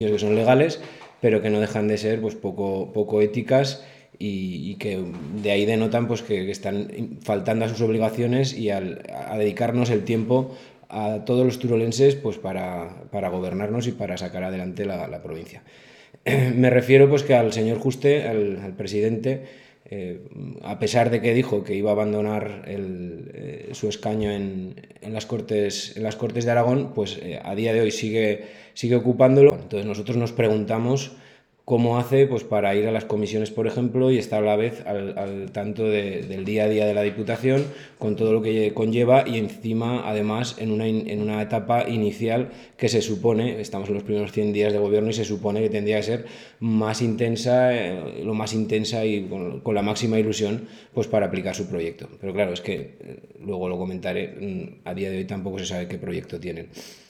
que son legales, pero que no dejan de ser pues poco éticas y que de ahí denotan pues que están faltando a sus obligaciones y a dedicarnos el tiempo a todos los turolenses pues para gobernarnos y para sacar adelante la provincia. Me refiero pues que al señor Juste, al presidente, a pesar de que dijo que iba a abandonar su escaño en las Cortes de Aragón, pues a día de hoy sigue ocupándolo. Entonces nosotros nos preguntamos cómo hace pues, para ir a las comisiones, por ejemplo, y estar a la vez al tanto del día a día de la Diputación, con todo lo que conlleva y encima, además, en una etapa inicial que se supone, estamos en los primeros 100 días de gobierno y se supone que tendría que ser más intensa, lo más intensa y con la máxima ilusión pues para aplicar su proyecto. Pero claro, es que luego lo comentaré, a día de hoy tampoco se sabe qué proyecto tienen.